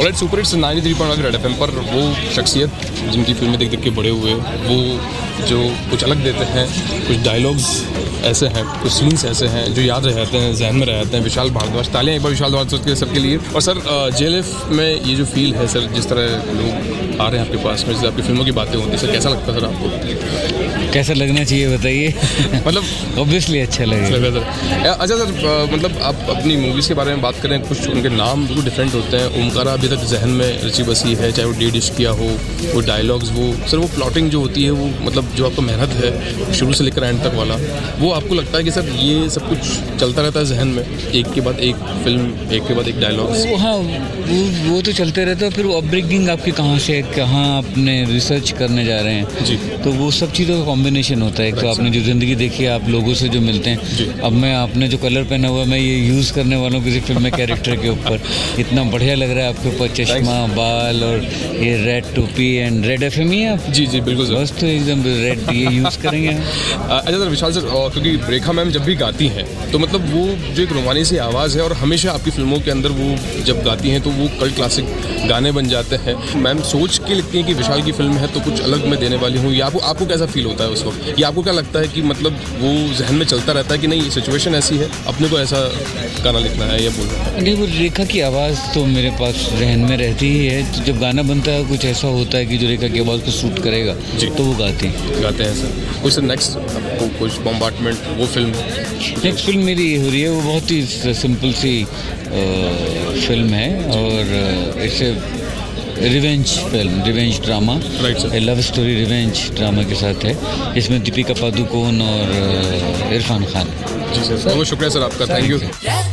Alright, super hits 93.1 red FM पर वो शख्सियत जिनकी फिल्में देख देख के बड़े हुए, वो जो कुछ अलग देते हैं, कुछ डायलॉग्स ऐसे हैं, कुछ सीन्स ऐसे हैं जो याद रहते हैं, जहन में रहते हैं। विशाल भारद्वाज, तालियां एक बार विशाल भारद्वाज के सबके लिए। और सर JLF में ये जो फील है सर, जिस तरह लोग आ रहे हैं आपके पास में, जैसे आपकी फिल्मों की बातें होती हैं सर, कैसा लगता है सर आपको? कैसा लगना चाहिए बताइए? मतलब ऑब्वियसली अच्छा लगेगा सर। अच्छा सर, मतलब आप अपनी मूवीज़ के बारे में बात करें, कुछ उनके नाम बिल्कुल डिफरेंट होते हैं। ओमकारा अभी तक जहन में रची बसी है, चाहे वो डी डिश किया हो, वो डायलॉग्स, वो सर वो प्लॉटिंग जो होती है, वो मतलब जो आपका मेहनत है शुरू से लेकर एंड तक वाला, वो आपको लगता है कि सर ये सब कुछ चलता रहता है जहन में, एक के बाद एक फिल्म, एक के बाद एक डायलॉग्स? हाँ, वो तो चलते रहता है। फिर वो अपब्रिंगिंग आपकी कहाँ से, कहाँ आपने रिसर्च करने जा रहे हैं जी, तो वो सब चीज़ों का कॉम्बिनेशन होता है। एक तो आपने जो ज़िंदगी देखी है, आप लोगों से जो मिलते हैं। अब मैं आपने जो कलर पहना हुआ, मैं ये यूज़ करने वाला हूँ किसी फिल्म में कैरेक्टर के ऊपर। इतना बढ़िया लग रहा है आपके ऊपर, चश्मा, बाल और ये रेड टोपी एंड रेड एफएम ही है आप? जी जी बिल्कुल सर। बस तो एकदम रेड ये यूज़ करेंगे हम। अच्छा सर, विशाल सर, क्योंकि रेखा मैम जब भी गाती हैं तो मतलब वो जो एक रोमानी सी आवाज़ है, और हमेशा आपकी फिल्मों के अंदर वो जब गाती हैं तो वो कल्ट क्लासिक गाने बन जाते हैं। मैम सोच के लिखती हैं कि विशाल की फिल्म है तो कुछ अलग मैं देने वाली हूँ, या आपको कैसा फील होता है उस वक्त, या आपको क्या लगता है कि मतलब वो जहन में चलता रहता है कि नहीं सिचुएशन ऐसी है, अपने को ऐसा गाना लिखना है या बोलना है? नहीं, वो रेखा की आवाज़ तो मेरे पास जहन में रहती ही है। तो जब गाना बनता है कुछ ऐसा होता है कि जो रेखा की आवाज़ को सूट करेगा तो वो गाते हैं सर। कुछ नेक्स्ट आपको कुछ बॉम्बार्डमेंट वो फिल्म? नेक्स्ट फिल्म मेरी ये हो रही है, वो बहुत ही सिंपल सी फिल्म है और it's revenge film, revenge drama, love story revenge drama के साथ है। इसमें दीपिका पादुकोण और इरफान खान। जी सर, बहुत शुक्रिया सर आपका, थैंक यू।